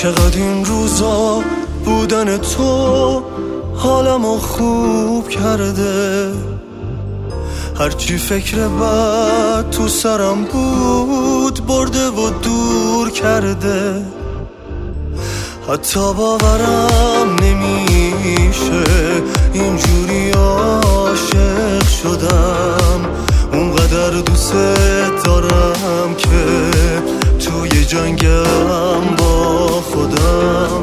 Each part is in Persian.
چقدر این روزا بودن تو حالمو خوب کرده. هرچی فکر بد تو سرم بود برده و دور کرده. حتی باورم نمیشه اینجوری عاشق شدم. اونقدر دوست دارم که توی جنگم با خودم.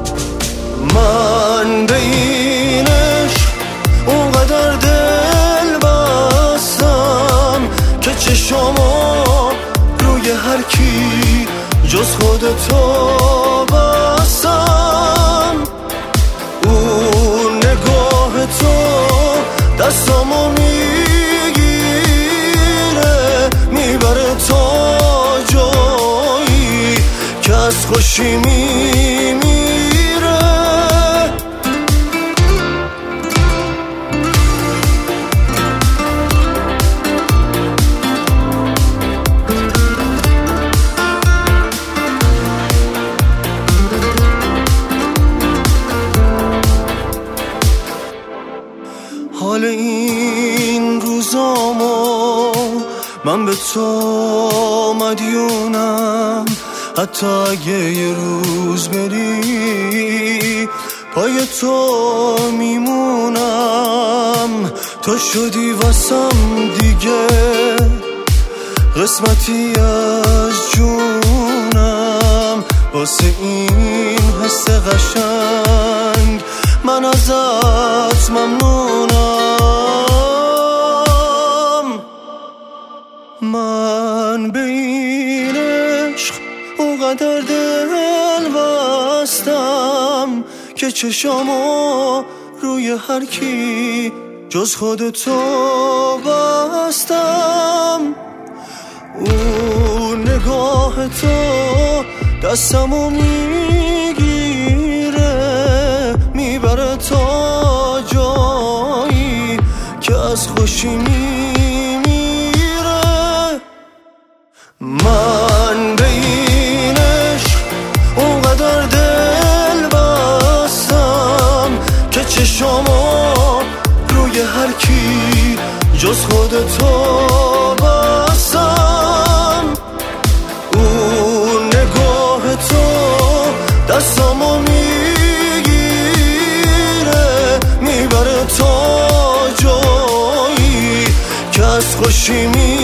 من به این عشق اونقدر دل بستم که چشمو روی هر کی جز خودتو بستم. اون نگاه تو دستامو میگیره میبره تا جایی که از خوشی میمیره. حال این روزامو من به تو مدیونم. حتی اگه یه روز بری پای تو میمونم. تو شدی واسم دیگه قسمتی از جونم. واسه این حس قشنگ من ازت ممنونم. من به این عشق اونقدر دل بستم که چشمو روی هر کی جز خودتو بستم. اون نگاه تو دستمو میگیره میبره تا جایی که از خوشی میمیره. من به این عشق اونقدر دل بستم که چشمو روی هر کی جز خودتو بستم. اون نگاه تو دستامو میگیره میبره تا جایی که از خوشی